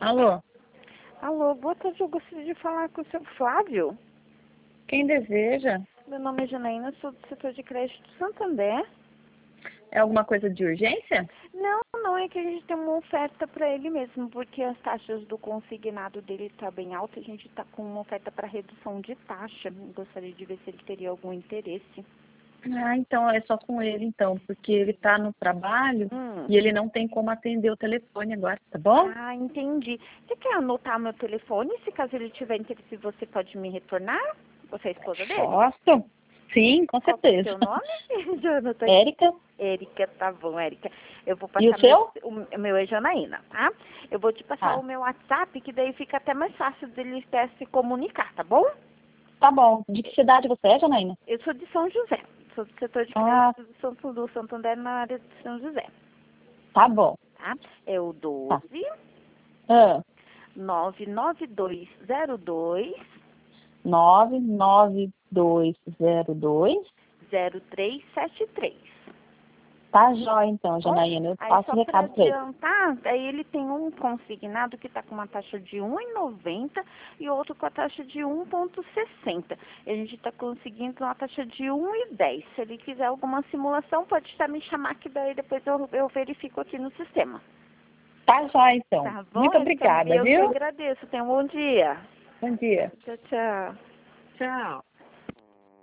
Alô, Alô, boa tarde, eu gostaria de falar com o seu Flávio. quem deseja? Meu nome é Janaína, sou do setor de crédito do Santander. É alguma coisa de urgência? Não, é que a gente tem uma oferta para ele mesmo, porque as taxas do consignado dele tá bem alta, a gente está com uma oferta para redução de taxa. Gostaria de ver se ele teria algum interesse. Ah, então é só com ele então, porque ele tá no trabalho Hum. e ele não tem como atender o telefone agora, tá bom? Ah, entendi. Você quer anotar meu telefone? Se caso ele tiver interesse, você pode me retornar? Você é a esposa dele? Posso? Sim, com Qual que é o certeza. seu nome? Já anotei. Érica, Érica, tá bom, Érica. Eu vou e o passar seu? o meu é Janaína, tá? Eu vou te passar Ah, o meu WhatsApp, que daí fica até mais fácil dele até se comunicar, tá bom? tá bom. De que cidade você é, Janaína? Eu sou de São José, sou do setor de Ah, crédito do Santander na área de São José, tá bom. tá? É o Tá. 12 Ah, 99202 99202. 0373. Tá jóia então, Bom, Janaína. Eu aí passo o só para recado pra ele. adiantar, aí ele tem um consignado que está com uma taxa de 1,90 e outro com a taxa de 1,60. E a gente está conseguindo uma taxa de 1,10. Se ele quiser alguma simulação, pode estar me chamar que daí depois eu verifico aqui no sistema. Tá jóia então. Tá bom? Muito obrigada, Eu que viu? agradeço. Tenha um bom dia. Bom dia. Tchau, tchau. Tchau.